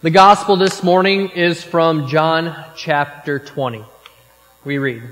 The gospel this morning is from John chapter 20. We read,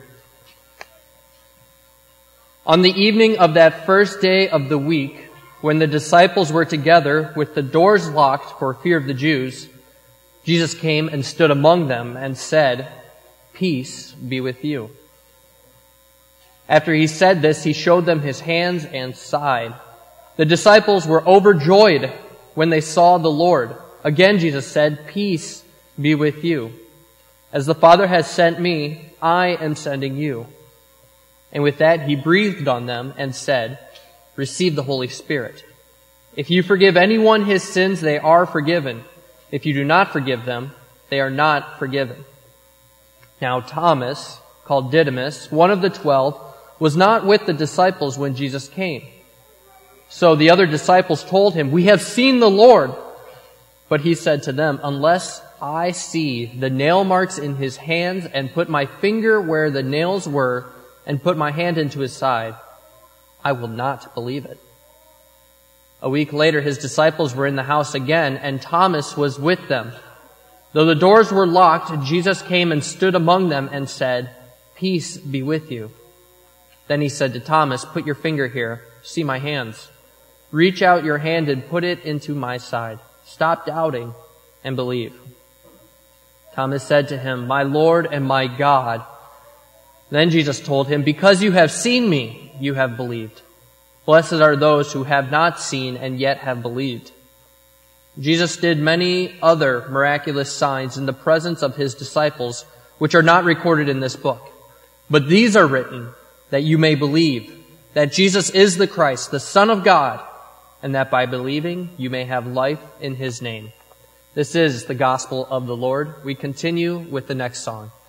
On the evening of that first day of the week, when the disciples were together with the doors locked for fear of the Jews, Jesus came and stood among them and said, Peace be with you. After he said this, he showed them his hands and side. The disciples were overjoyed when they saw the Lord. Again, Jesus said, Peace be with you. As the Father has sent me, I am sending you. And with that, he breathed on them and said, Receive the Holy Spirit. If you forgive anyone his sins, they are forgiven. If you do not forgive them, they are not forgiven. Now Thomas, called Didymus, one of the 12, was not with the disciples when Jesus came. So the other disciples told him, We have seen the Lord. But he said to them, Unless I see the nail marks in his hands and put my finger where the nails were and put my hand into his side, I will not believe it. A week later, his disciples were in the house again, and Thomas was with them. Though the doors were locked, Jesus came and stood among them and said, Peace be with you. Then he said to Thomas, Put your finger here. See my hands. Reach out your hand and put it into my side. Stop doubting and believe. Thomas said to him, My Lord and my God. Then Jesus told him, Because you have seen me, you have believed. Blessed are those who have not seen and yet have believed. Jesus did many other miraculous signs in the presence of his disciples, which are not recorded in this book. But these are written that you may believe that Jesus is the Christ, the Son of God, and that by believing you may have life in his name. This is the gospel of the Lord. We continue with the next song.